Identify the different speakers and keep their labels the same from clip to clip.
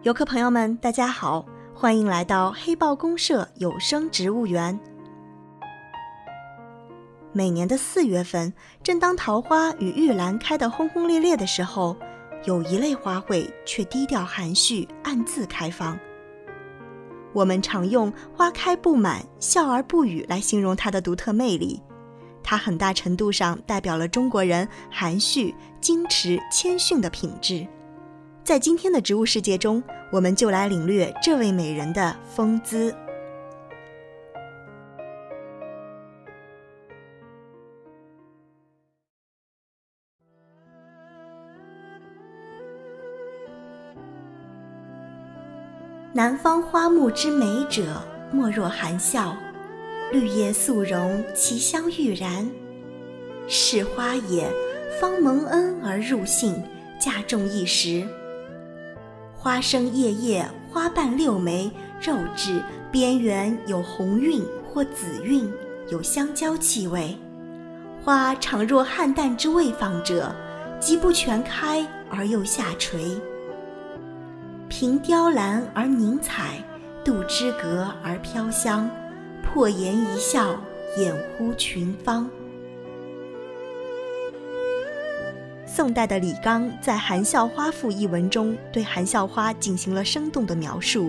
Speaker 1: 游客朋友们，大家好，欢迎来到黑豹公社有声植物园。每年的4月份，正当桃花与玉兰开得轰轰烈烈的时候，有一类花卉却低调含蓄，暗自开放。我们常用花开不满，笑而不语来形容它的独特魅力。它很大程度上代表了中国人含蓄、矜持、谦逊的品质。在今天的植物世界中，我们就来领略这位美人的风姿。南方花木之美者，莫若含笑。绿叶素荣，其香郁然。是花也，方蒙恩而入杏，价重一时。花生叶叶，花瓣六枚，肉质，边缘有红晕或紫晕，有香蕉气味。花常若菡萏之未放者，即不全开而又下垂。凭雕栏而凝彩，度之阁而飘香，破颜一笑，掩乎群芳。宋代的李纲在《含笑花赋》一文中对含笑花进行了生动的描述。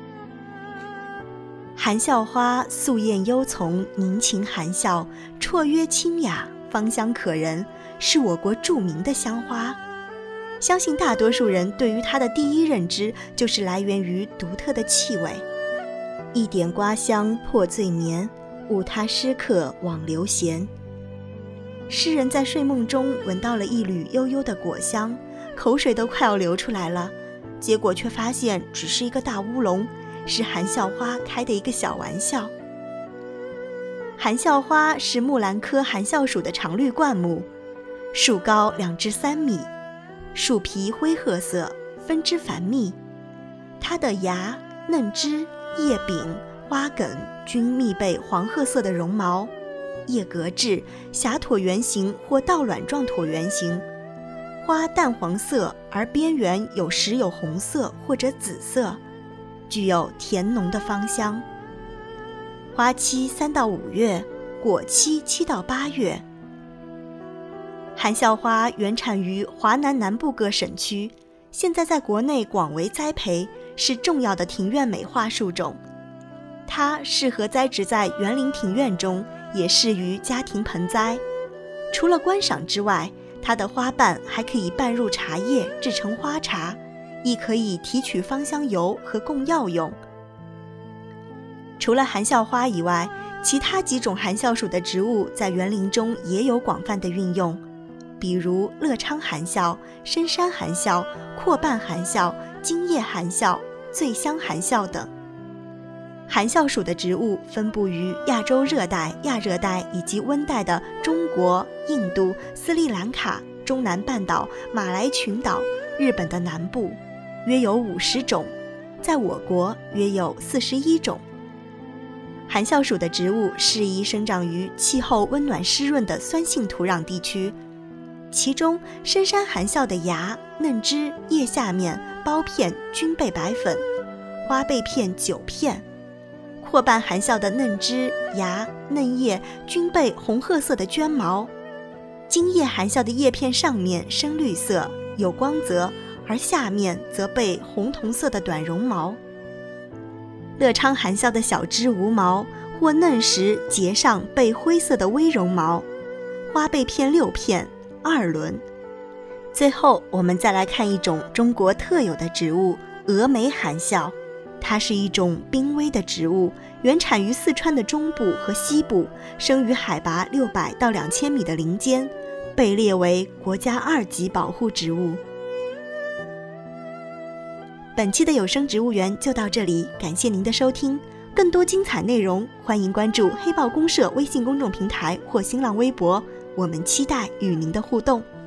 Speaker 1: 含笑花素艳幽从，凝情含笑，绰约清雅，芳香可人，是我国著名的香花。相信大多数人对于它的第一认知就是来源于独特的气味。一点瓜香破醉眠，误他诗客枉流闲。诗人在睡梦中闻到了一缕悠悠的果香，口水都快要流出来了，结果却发现只是一个大乌龙，是含笑花开的一个小玩笑。含笑花是木兰科含笑属的常绿灌木，树高2至3米，树皮灰褐色，分枝繁密。它的芽、嫩枝、叶柄、花梗均密被黄褐色的绒毛，叶格质，狭椭圆形或倒卵状椭圆形，花淡黄色，而边缘时有红色或者紫色，具有甜浓的芳香。花期3到5月，果期7到8月。含笑花原产于华南南部各省区，现在在国内广为栽培，是重要的庭院美化树种。它适合栽植在园林庭院中，也适于家庭盆栽。除了观赏之外，它的花瓣还可以拌入茶叶制成花茶，亦可以提取芳香油和供药用。除了含笑花以外，其他几种含笑属的植物在园林中也有广泛的运用，比如乐昌含笑、深山含笑、阔瓣含笑、金叶含笑、醉香含笑等。含笑属的植物分布于亚洲热带、亚热带以及温带的中国、印度、斯里兰卡、中南半岛、马来群岛、日本的南部，约有50种，在我国约有41种。含笑属的植物适宜生长于气候温暖湿润的酸性土壤地区，其中深山含笑的芽、嫩枝、叶下面、苞片均被白粉，花被片9片。阔瓣含笑的嫩枝、芽、嫩叶均被红褐色的绢毛，金叶含笑的叶片上面深绿色，有光泽，而下面则被红铜色的短绒毛。乐昌含笑的小枝无毛，或嫩时节上被灰色的微绒毛，花被片6片，2轮。最后我们再来看一种中国特有的植物峨眉含笑。它是一种濒危的植物，原产于四川的中部和西部，生于海拔600到2000米的林间，被列为国家2级保护植物。本期的有声植物园就到这里，感谢您的收听。更多精彩内容，欢迎关注黑豹公社微信公众平台或新浪微博，我们期待与您的互动。